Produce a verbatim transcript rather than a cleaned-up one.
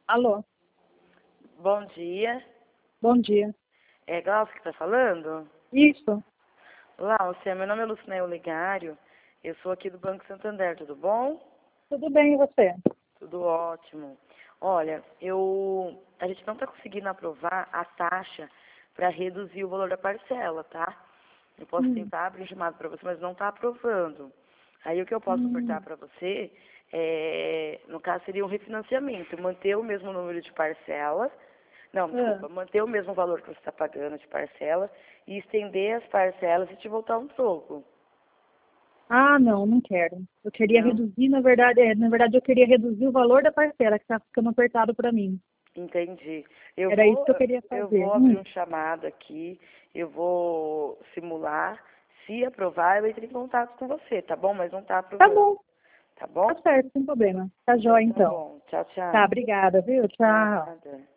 Alô, Bom dia. bom dia. É Glaucia que está falando? Isso, Glaucia, meu nome é Lucinael Olegário. Eu sou aqui do Banco Santander, tudo bom? tudo bem e você? Tudo ótimo. Olha, eu, a gente não está conseguindo aprovar a taxa para reduzir o valor da parcela, tá? Eu posso Hum, tentar abrir um chamado para você, mas não está aprovando. Aí o que eu posso ofertar hum, para você, é, no caso, seria um refinanciamento, manter o mesmo número de parcelas, não, ah, desculpa, manter o mesmo valor que você está pagando de parcela e estender as parcelas e te voltar um troco. Ah, não, não quero. Eu queria Não? reduzir, na verdade, é, na verdade eu queria reduzir o valor da parcela que está ficando apertado para mim. Entendi. Eu Era isso vou, que eu queria eu fazer. vou abrir Hum, um chamado aqui, eu vou simular. Se aprovar, eu entro em contato com você, tá bom? Mas não está tá aprovando, bom, tá tá bom? certo, sem problema. Tá Então jóia tá então. bom. Tchau, Tá, tchau. obrigada, viu? Tchau. Nada.